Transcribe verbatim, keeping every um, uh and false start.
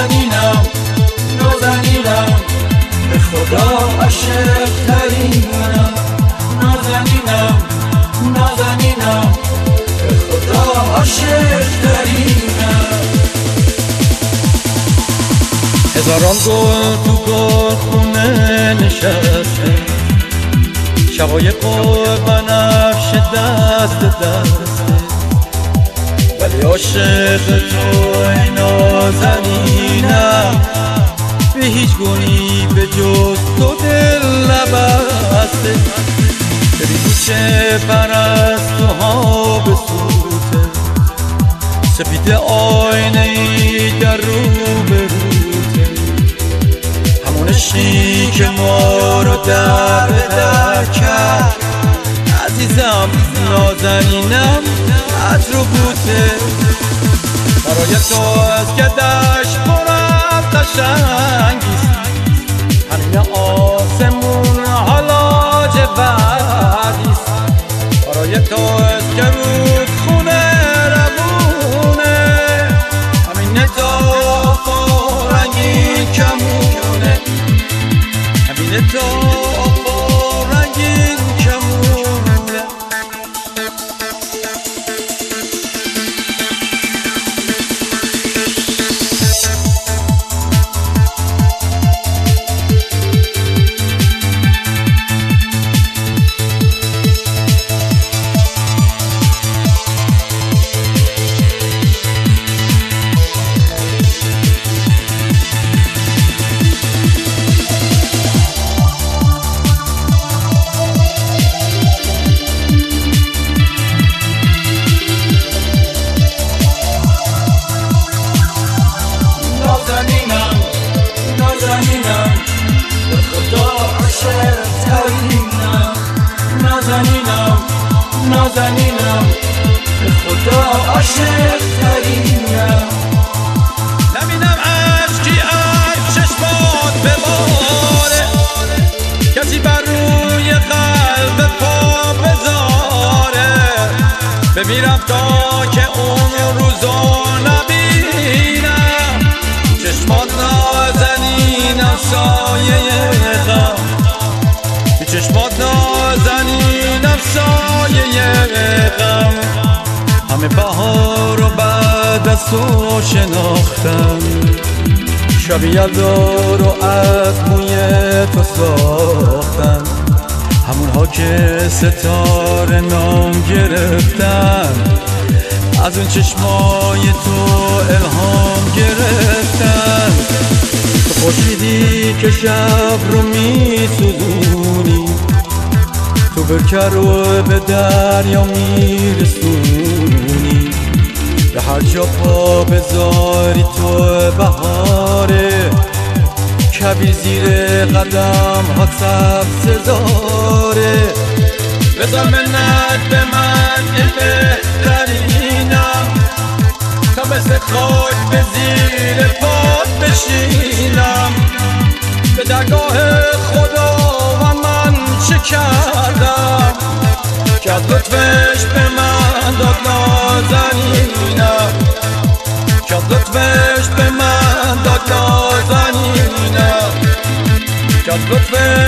نازنینم نازنینم به خدا عاشق ترینم نازنینم نازنینم به خدا عاشق ترینم هزاران گل تو گل خونه نشسته شقایق و بنفش دست دسته ولی عاشق تو ای نازنینم به هیچ گونی به جز تو دل نبسته ببین تو چه پرستوها به سوته سپید آینه ای در رو به روته همون عشقی که ما رو در به در کرد عزیزم نازنینم از رو بوته برای تو از گدش پر از قشنگیست همین آسمون حالا جوردیست برای تو از که رود خونه روونه همین تو رنگین کمونه همین تو رنگین کمونه نازنینم به خدا عاشق ترینم نبینم عشقی از چشمات بباره کسی بر روی قلب پا بذاره بمیرم تا که اون روزو نبینم چشمات نازنینم سایه غم چشمات نازنینم سایه غم همه بهار و بعد از تو شناختم شب یلدا رو از موی تو ساختم همونها که ستاره نام گرفتن از اون چشمای تو الهام گرفتن تو خورشیدی که شب رو می سوزونی تو برکه رو به دریا می رسونی به هر جا پا بذاری تو بهاره کبیر زیر قدم ها سبز زاره بذار منت به من ای بهترینم تا مثل خاک به زیر پات بشینم به درگاه خدا و من چه کردم که از لطفش به من داد نازنینم که از لطفش به من داد نازنینم که از لطفش